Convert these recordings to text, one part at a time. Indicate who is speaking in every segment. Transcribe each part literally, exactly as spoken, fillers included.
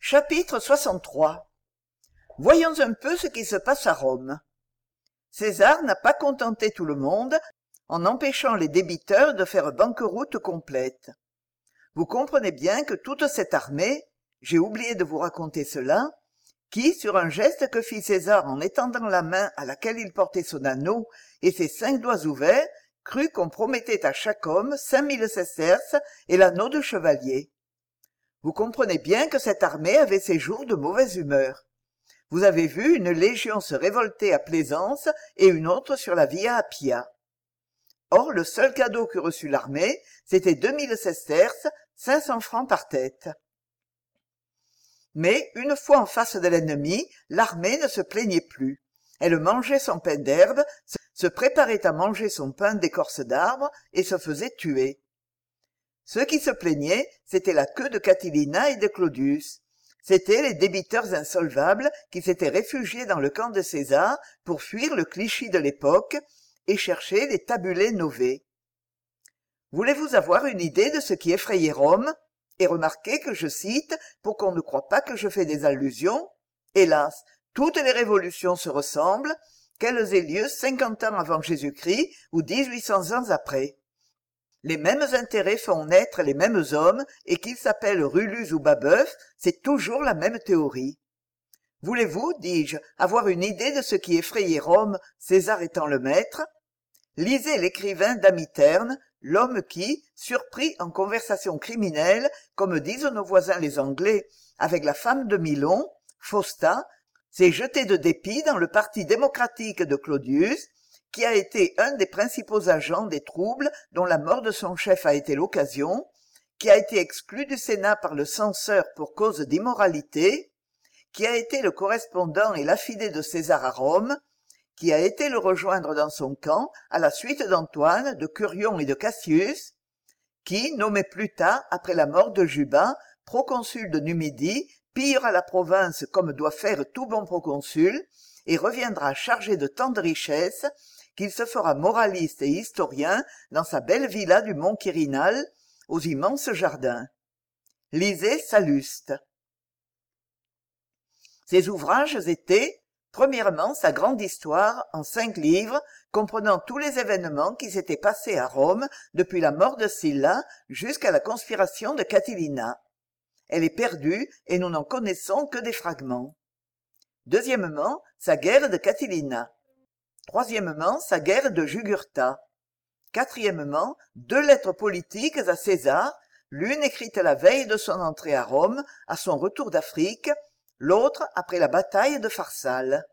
Speaker 1: Chapitre soixante-trois. Voyons un peu ce qui se passe à Rome. César n'a pas contenté tout le monde en empêchant les débiteurs de faire banqueroute complète. Vous comprenez bien que toute cette armée, j'ai oublié de vous raconter cela, qui, sur un geste que fit César en étendant la main à laquelle il portait son anneau et ses cinq doigts ouverts, crut qu'on promettait à chaque homme cinq mille sesterces et l'anneau de chevalier. Vous comprenez bien que cette armée avait ses jours de mauvaise humeur. Vous avez vu une légion se révolter à Plaisance et une autre sur la Via Appia. Or, le seul cadeau que reçut l'armée, c'était deux mille sesterces, cinq cents francs par tête. Mais, une fois en face de l'ennemi, l'armée ne se plaignait plus. Elle mangeait son pain d'herbe, se préparait à manger son pain d'écorce d'arbre et se faisait tuer. Ceux qui se plaignaient, c'était la queue de Catilina et de Claudius. C'étaient les débiteurs insolvables qui s'étaient réfugiés dans le camp de César pour fuir le Clichy de l'époque et chercher les tabulae novae. Voulez-vous avoir une idée de ce qui effrayait Rome? Et remarquez que je cite, pour qu'on ne croie pas que je fais des allusions. Hélas, toutes les révolutions se ressemblent, qu'elles aient lieu cinquante ans avant Jésus-Christ ou dix-huit cents ans après. Les mêmes intérêts font naître les mêmes hommes, et qu'ils s'appellent Rullus ou Babeuf, c'est toujours la même théorie. Voulez-vous, dis-je, avoir une idée de ce qui effrayait Rome, César étant le maître? Lisez l'écrivain Damiterne, l'homme qui, surpris en conversation criminelle, comme disent nos voisins les Anglais, avec la femme de Milon, Fausta, s'est jeté de dépit dans le parti démocratique de Claudius, qui a été un des principaux agents des troubles dont la mort de son chef a été l'occasion, qui a été exclu du Sénat par le censeur pour cause d'immoralité, qui a été le correspondant et l'affidé de César à Rome, qui a été le rejoindre dans son camp à la suite d'Antoine, de Curion et de Cassius, qui, nommé plus tard, après la mort de Juba, proconsul de Numidie, pillera la province comme doit faire tout bon proconsul, et reviendra chargé de tant de richesses, qu'il se fera moraliste et historien dans sa belle villa du mont Quirinal, aux immenses jardins. Lisez Salluste. Ses ouvrages étaient, premièrement, sa grande histoire, en cinq livres, comprenant tous les événements qui s'étaient passés à Rome depuis la mort de Sylla jusqu'à la conspiration de Catilina. Elle est perdue et nous n'en connaissons que des fragments. Deuxièmement, sa guerre de Catilina. Troisièmement, sa guerre de Jugurtha. Quatrièmement, deux lettres politiques à César, l'une écrite la veille de son entrée à Rome, à son retour d'Afrique, l'autre après la bataille de Pharsale.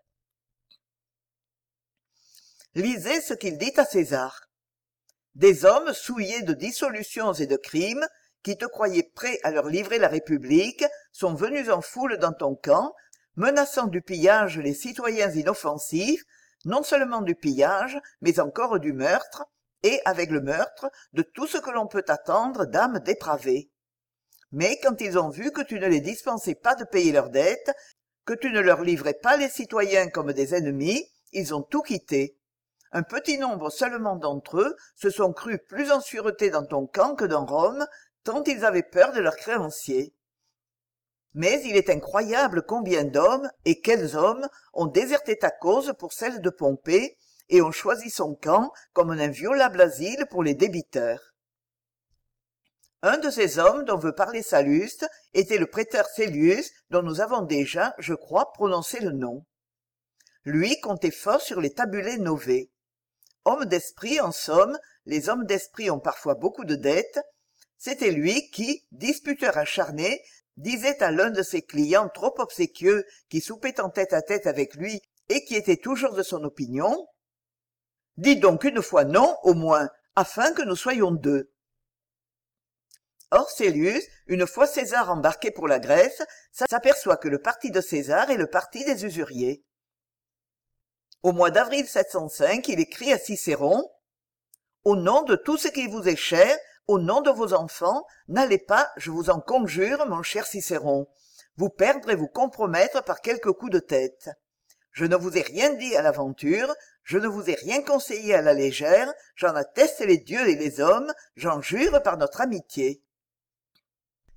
Speaker 1: Lisez ce qu'il dit à César. Des hommes souillés de dissolutions et de crimes, qui te croyaient prêts à leur livrer la République, sont venus en foule dans ton camp, menaçant du pillage les citoyens inoffensifs, non seulement du pillage, mais encore du meurtre, et, avec le meurtre, de tout ce que l'on peut attendre d'âmes dépravées. Mais quand ils ont vu que tu ne les dispensais pas de payer leurs dettes, que tu ne leur livrais pas les citoyens comme des ennemis, ils ont tout quitté. Un petit nombre seulement d'entre eux se sont crus plus en sûreté dans ton camp que dans Rome, tant ils avaient peur de leurs créanciers. Mais il est incroyable combien d'hommes, et quels hommes, ont déserté ta cause pour celle de Pompée, et ont choisi son camp comme un inviolable asile pour les débiteurs. Un de ces hommes dont veut parler Salluste était le préteur Célius, dont nous avons déjà, je crois, prononcé le nom. Lui comptait fort sur les tabulae novae. Homme d'esprit, en somme, les hommes d'esprit ont parfois beaucoup de dettes, c'était lui qui, disputeur acharné, disait à l'un de ses clients trop obséquieux qui soupait en tête-à-tête avec lui et qui était toujours de son opinion, « Dis donc une fois non, au moins, afin que nous soyons deux. » Or Célius, une fois César embarqué pour la Grèce, s'aperçoit que le parti de César est le parti des usuriers. Au mois d'avril sept cent cinq, il écrit à Cicéron « Au nom de tout ce qui vous est cher, au nom de vos enfants, n'allez pas, je vous en conjure, mon cher Cicéron, vous perdre et vous compromettre par quelques coups de tête. Je ne vous ai rien dit à l'aventure, je ne vous ai rien conseillé à la légère, j'en atteste les dieux et les hommes, j'en jure par notre amitié.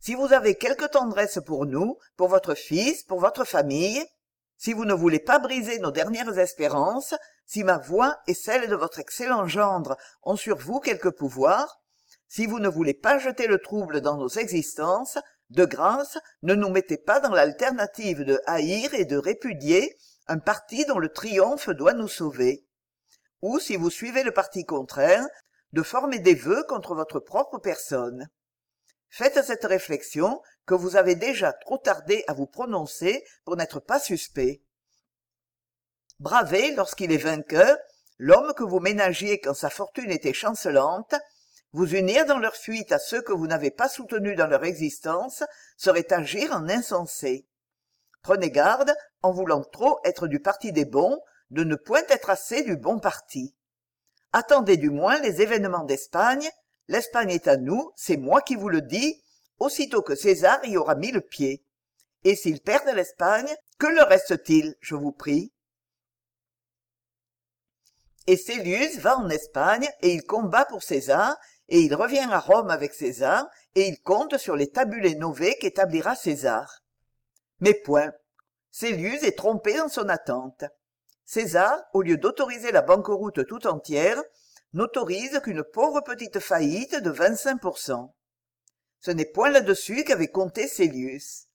Speaker 1: si vous avez quelque tendresse pour nous, pour votre fils, pour votre famille, si vous ne voulez pas briser nos dernières espérances, si ma voix et celle de votre excellent gendre ont sur vous quelque pouvoir, si vous ne voulez pas jeter le trouble dans nos existences, de grâce, ne nous mettez pas dans l'alternative de haïr et de répudier un parti dont le triomphe doit nous sauver. Ou, si vous suivez le parti contraire, de former des vœux contre votre propre personne. Faites cette réflexion que vous avez déjà trop tardé à vous prononcer pour n'être pas suspect. Bravez, lorsqu'il est vainqueur, l'homme que vous ménagiez quand sa fortune était chancelante, vous unir dans leur fuite à ceux que vous n'avez pas soutenus dans leur existence, serait agir en insensé. Prenez garde, en voulant trop être du parti des bons, de ne point être assez du bon parti. Attendez du moins les événements d'Espagne. L'Espagne est à nous, c'est moi qui vous le dis, aussitôt que César y aura mis le pied. Et s'ils perdent l'Espagne, que leur reste-t-il, je vous prie? Et Célius va en Espagne, et il combat pour César, et il revient à Rome avec César, et il compte sur les tabulae novae qu'établira César. Mais point. Célius est trompé dans son attente. César, au lieu d'autoriser la banqueroute tout entière, n'autorise qu'une pauvre petite faillite de vingt-cinq pour cent. Ce n'est point là-dessus qu'avait compté Célius.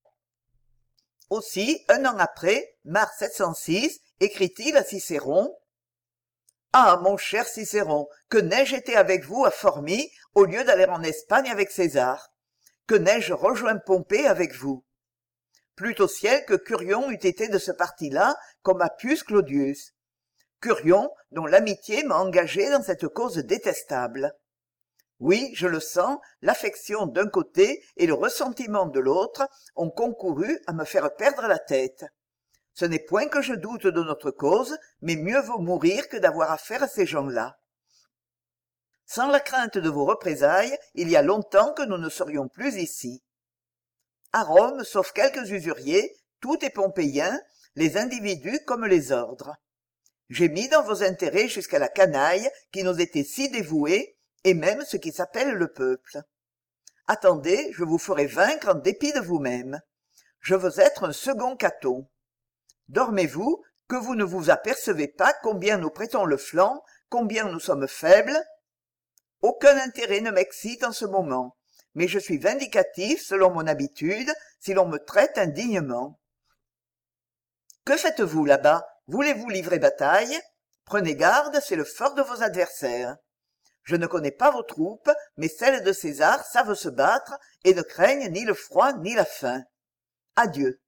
Speaker 1: Aussi, un an après, mars sept cent six, écrit-il à Cicéron « Ah, mon cher Cicéron, que n'ai-je été avec vous à Formi au lieu d'aller en Espagne avec César? Que n'ai-je rejoint Pompée avec vous? Plût au ciel que Curion eût été de ce parti-là, comme Appius Claudius. Curion, dont l'amitié m'a engagé dans cette cause détestable. Oui, je le sens, l'affection d'un côté et le ressentiment de l'autre ont concouru à me faire perdre la tête. Ce n'est point que je doute de notre cause, mais mieux vaut mourir que d'avoir affaire à ces gens-là. Sans la crainte de vos représailles, il y a longtemps que nous ne serions plus ici. À Rome, sauf quelques usuriers, tout est pompéien, les individus comme les ordres. J'ai mis dans vos intérêts jusqu'à la canaille qui nous était si dévouée, et même ce qui s'appelle le peuple. Attendez, je vous ferai vaincre en dépit de vous-même. Je veux être un second Caton. Dormez-vous, que vous ne vous apercevez pas combien nous prêtons le flanc, combien nous sommes faibles? Aucun intérêt ne m'excite en ce moment, mais je suis vindicatif selon mon habitude si l'on me traite indignement. Que faites-vous là-bas? Voulez-vous livrer bataille? Prenez garde, c'est le fort de vos adversaires. Je ne connais pas vos troupes, mais celles de César savent se battre et ne craignent ni le froid ni la faim. Adieu.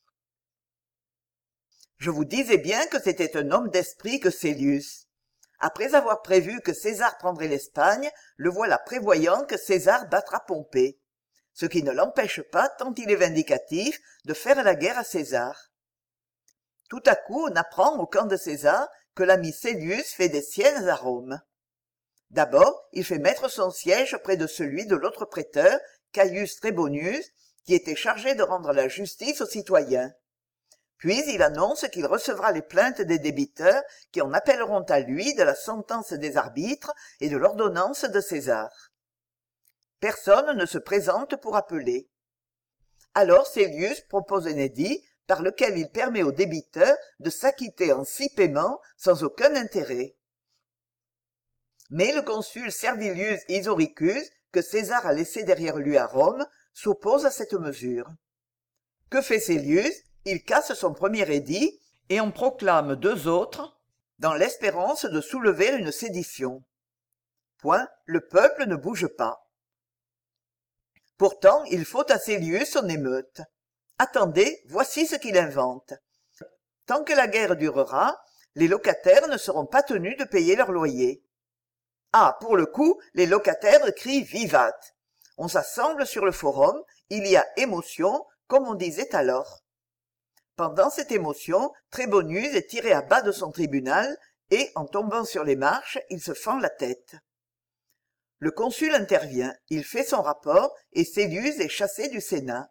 Speaker 1: Je vous disais bien que c'était un homme d'esprit que Célius. Après avoir prévu que César prendrait l'Espagne, le voilà prévoyant que César battra Pompée, ce qui ne l'empêche pas, tant il est vindicatif, de faire la guerre à César. Tout à coup, on apprend au camp de César que l'ami Célius fait des siennes à Rome. D'abord, il fait mettre son siège près de celui de l'autre prêteur, Caius Trebonius, qui était chargé de rendre la justice aux citoyens. Puis il annonce qu'il recevra les plaintes des débiteurs qui en appelleront à lui de la sentence des arbitres et de l'ordonnance de César. Personne ne se présente pour appeler. Alors Célius propose un édit par lequel il permet aux débiteurs de s'acquitter en six paiements sans aucun intérêt. Mais le consul Servilius Isoricus, que César a laissé derrière lui à Rome, s'oppose à cette mesure. Que fait Célius? Il casse son premier édit et en proclame deux autres, dans l'espérance de soulever une sédition. Point, le peuple ne bouge pas. Pourtant, il faut à Célius son émeute. Attendez, voici ce qu'il invente. Tant que la guerre durera, les locataires ne seront pas tenus de payer leur loyer. Ah, pour le coup, les locataires crient vivat. On s'assemble sur le forum, il y a émotion, comme on disait alors. Pendant cette émotion, Trébonius est tiré à bas de son tribunal et, en tombant sur les marches, il se fend la tête. Le consul intervient, il fait son rapport et Célius est chassé du Sénat.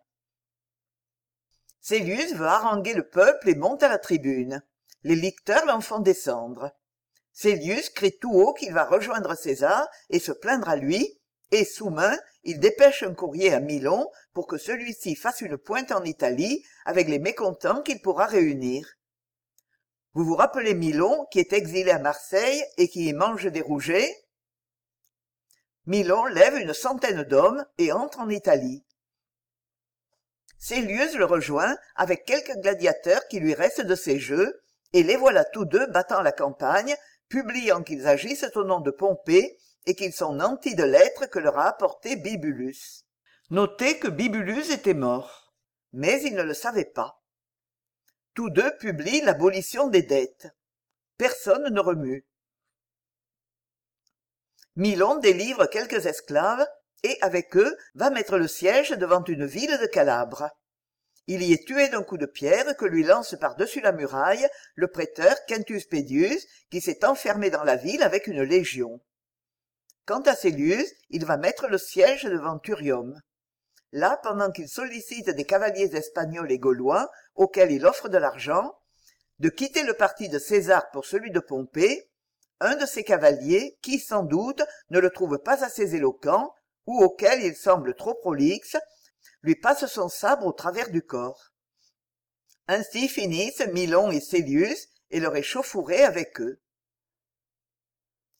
Speaker 1: Célius veut haranguer le peuple et monte à la tribune. Les licteurs l'en font descendre. Célius crie tout haut qu'il va rejoindre César et se plaindre à lui, et sous main il dépêche un courrier à Milon pour que celui-ci fasse une pointe en Italie avec les mécontents qu'il pourra réunir. Vous vous rappelez Milon qui est exilé à Marseille et qui y mange des rougets? Milon lève une centaine d'hommes et entre en Italie. Célius le rejoint avec quelques gladiateurs qui lui restent de ses jeux, et les voilà tous deux battant la campagne, publiant qu'ils agissent au nom de Pompée et qu'ils sont nantis de lettres que leur a apportées Bibulus. Notez que Bibulus était mort, mais ils ne le savaient pas. Tous deux publient l'abolition des dettes. Personne ne remue. Milon délivre quelques esclaves et, avec eux, va mettre le siège devant une ville de Calabre. Il y est tué d'un coup de pierre que lui lance par-dessus la muraille le préteur Quintus Pedius, qui s'est enfermé dans la ville avec une légion. Quant à Célius, il va mettre le siège devant Thurium. Là, pendant qu'il sollicite des cavaliers espagnols et gaulois, auxquels il offre de l'argent, de quitter le parti de César pour celui de Pompée, un de ces cavaliers, qui sans doute ne le trouve pas assez éloquent, ou auquel il semble trop prolixe, lui passe son sabre au travers du corps. Ainsi finissent Milon et Célius et leur échauffourée avec eux.